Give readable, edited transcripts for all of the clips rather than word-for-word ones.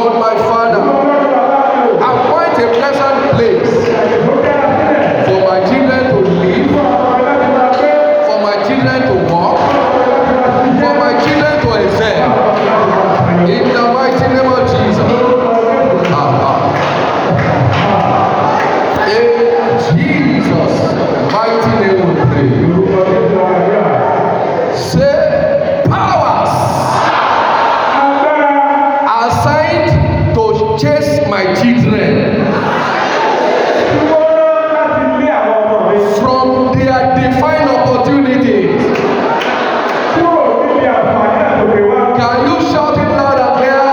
Lord my Father, appoint a pleasant place for my children to live, for my children to walk, for my children to excel. In the mighty name of Jesus. In Jesus' mighty name we pray. Say, powers assigned to chase my children from their defined opportunities. Can you shout it loud and clear?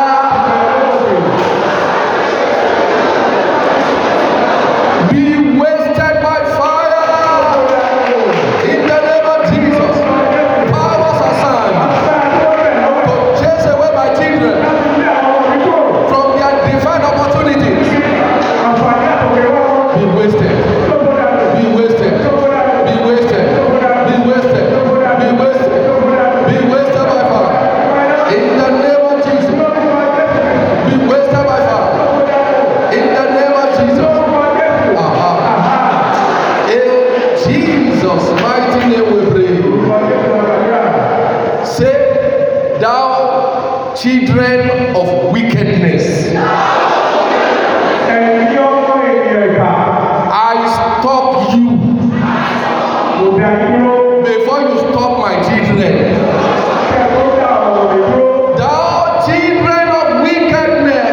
Be wasted by fire in the name of Jesus. Powers assigned to chase away my children from their defined opportunities. Be wasted. Be wasted. Be wasted. Be wasted. Be wasted. Be wasted by fire. In the name of Jesus. Be wasted by fire. In the name of Jesus. In Jesus' mighty name we pray. Say, thou children of wickedness, I stop you before you stop my children. Thou children of wickedness,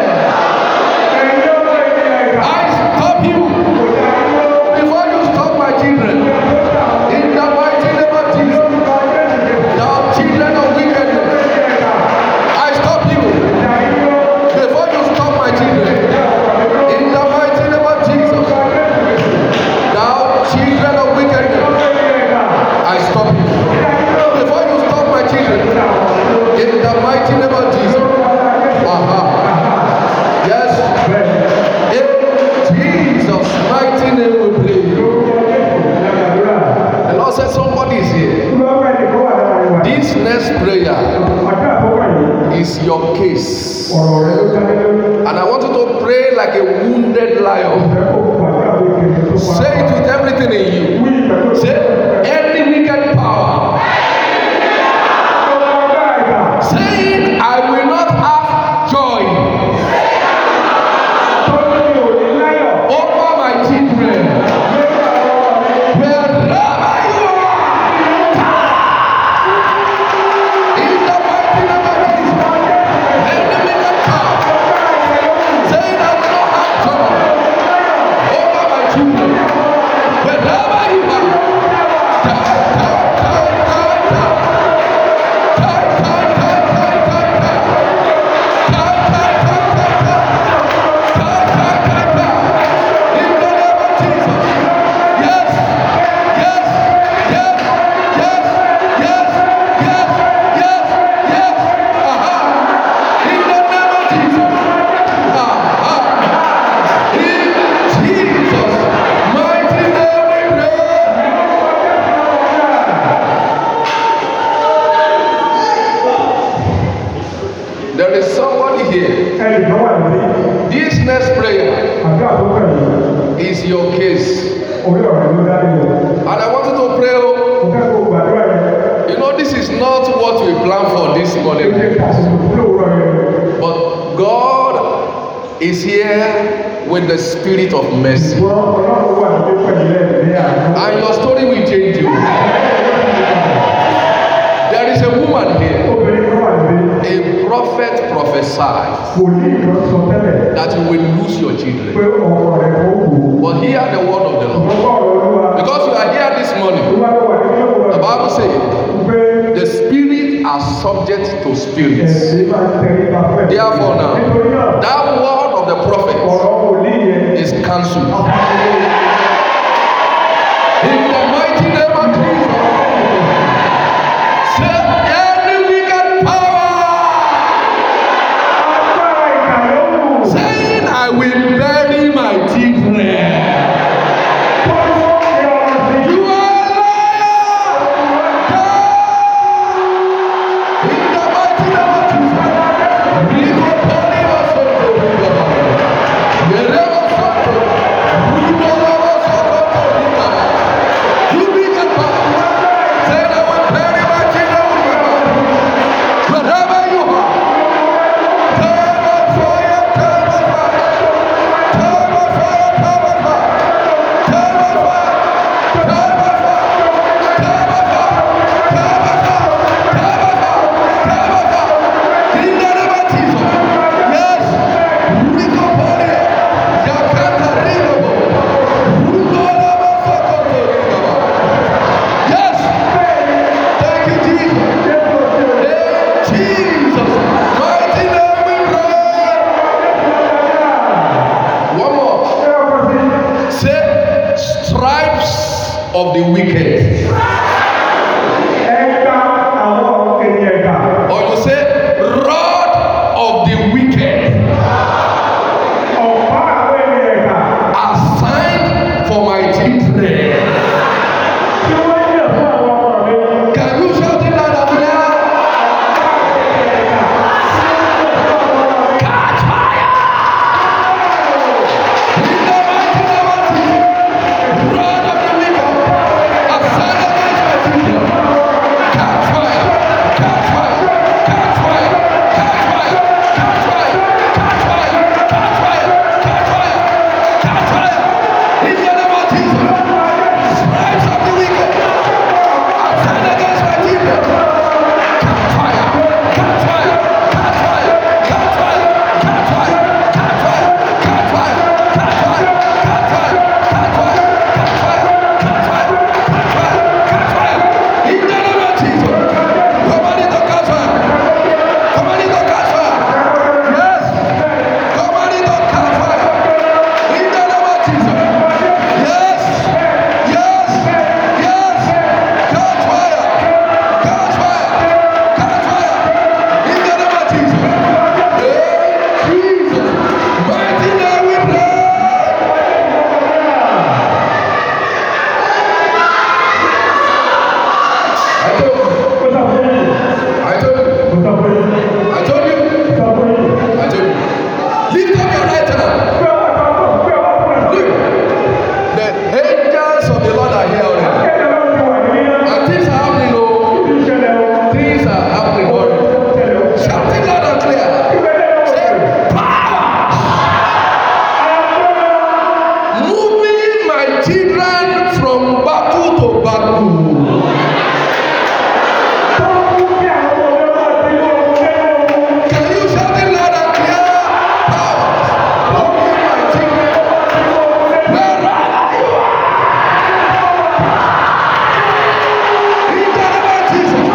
I stop you before you stop my children. In the mighty name of Jesus. Thou children of wickedness, I stop you before you stop my children. In the mighty name of Jesus. Thou children of wickedness, I stop you before you stop my children. In the mighty name of Jesus. Yes. In Jesus' mighty name we pray. The Lord said somebody is here. This next prayer is your case. And I want you to pray like a wounded lion. Say it with everything in you. Say, any wicked power saying I will not have joy over my children, wherever you are, in the mighty name of Jesus. Any wicked power saying I will not have joy over my children, wherever you are, there is somebody here. This next prayer is your case. And I want you to pray. You know, this is not what we planned for this morning. But God is here with the spirit of mercy. And your story will change you. There is a woman here. A prophet prophesied that you will lose your children. But hear the word of the Lord. Because you are here this morning, the Bible says the spirit are subject to spirits. Therefore now, that word of the prophet is cancelled. In the mighty name of Jesus. Say, any wicked power saying I will bury my children. You are a liar. In the mighty name of Jesus. of the wicked. Or you say, rod of the wicked. Assigned for my children. Can you shout it loud and clear? Catch fire! In the mighty name of Jesus. Rod of the wicked. Assigned against my children. Catch fire! Catch fire! Catch fire! Catch fire! Catch fire! Catch fire! Catch fire! Catch fire! Catch fire! In the name of Jesus. Stripes of the wicked. Assigned against my children. Catch fire! Catch fire! Catch fire! Catch fire! Catch fire! Catch fire! Catch fire! Catch fire! Catch fire! Catch fire! Catch fire! Catch fire! Catch fire! Catch fire! In the name of Jesus. Command it to catch fire. Command it to catch fire. Yes. Command it to catch fire. In the name of Jesus. Yes. Yes. Yes. Catch fire. Catch fire. Catch fire. In the name of Jesus. Jesus. Mighty name we pray. I told you. I told you. I told you. I told you. Lift up your right hand. Look. The angels of the Lord are here already. And things are happening, oh. Things are happening already. Shout it loud and clear. Say, power. Moving my children from battle to battle. Can you shout it loud and clear? Power. Moving my children wherever you are. In the name of Jesus.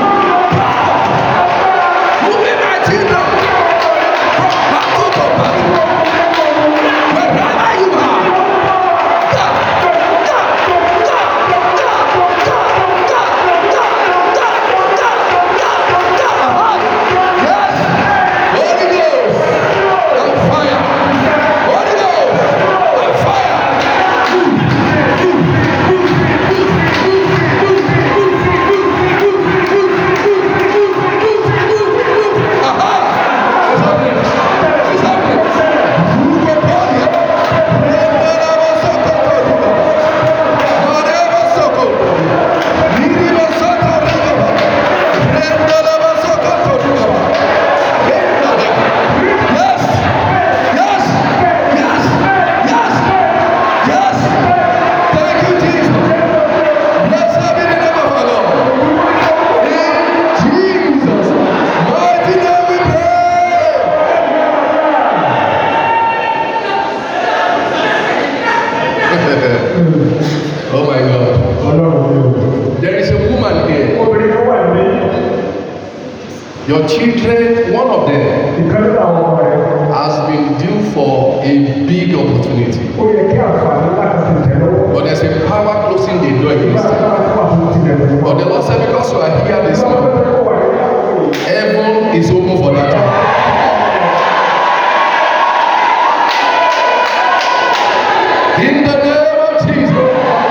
Moving my children from battle to battle. Wherever you are. Yes. Holy Ghost. On fire. Holy Ghost. On fire. Aha. It's happening. It's happening. Rugopodia. Remember Soko. Whatever Soko. Niriba Soko Rigoba. Remember Soko Rigoba. Yes. Yes. Yes. Yes. Yes. Thank you, Jesus. Blessed be the name of our Lord. In Jesus' mighty name we pray. Oh my God. There is a woman here. Your children, one of them, has been due for a big opportunity. But there's a power closing the door against it. But the Lord said, because you are here this morning, heaven is open for that time. In the name of Jesus.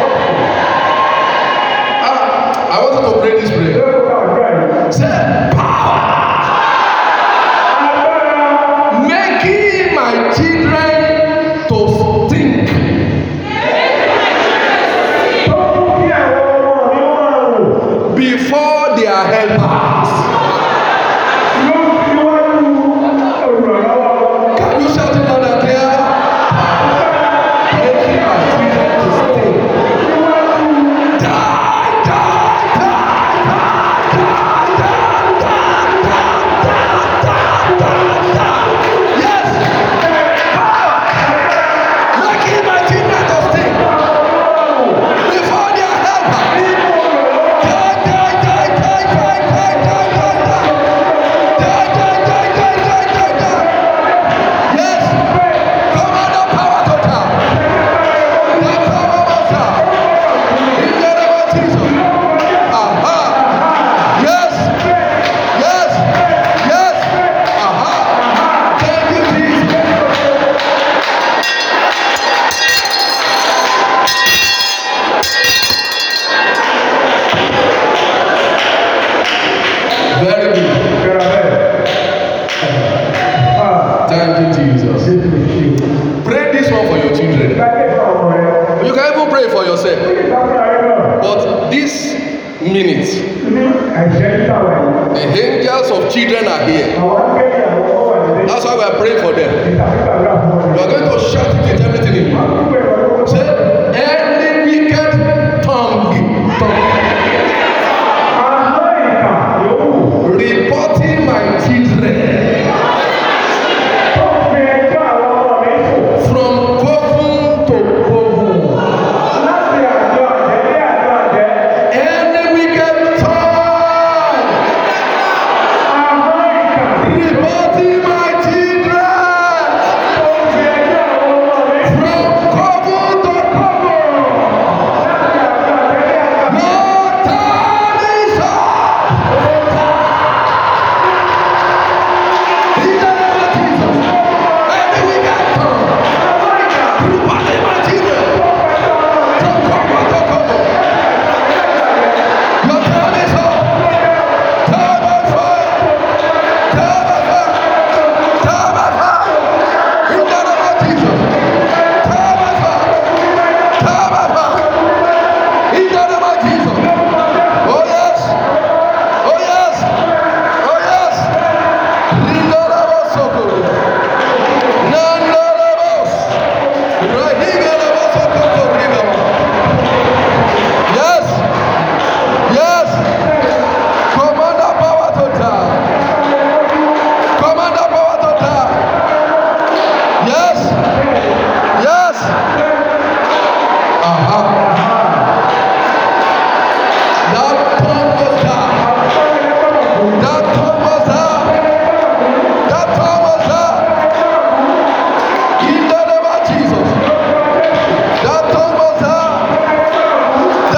I want you to pray this prayer. Say, power. Making my children to think. Before their helpers. Can you shout it loud and clear? Making my children to think. Die, die, die, die, die, die, die, die, die, die, die. Yes. Power. Making my children to think. Before their helpers. Die, die, die, die, die, die. pray for yourself. But this minute, the angels of children are here. That's why we are praying for them. You are going to shout it with everything in you. Say, any wicked tongue reporting my children from coven to coven. Any wicked tongue reporting my children from coven to coven. No time is up. In the name of Jesus, any wicked tongue reporting my children from coven to coven. Your time is up. Time of fire. Time of fire. Time of fire. In the name of Jesus. Time of fire. Time of fire. In the name of Jesus. Oh yes. Oh yes. Oh yes. In the name of Soko. None of us. Rahiga name of Soko to Riga. Yes. Yes. Command the power to die. Command the power to die. Yes. Yes. Aha.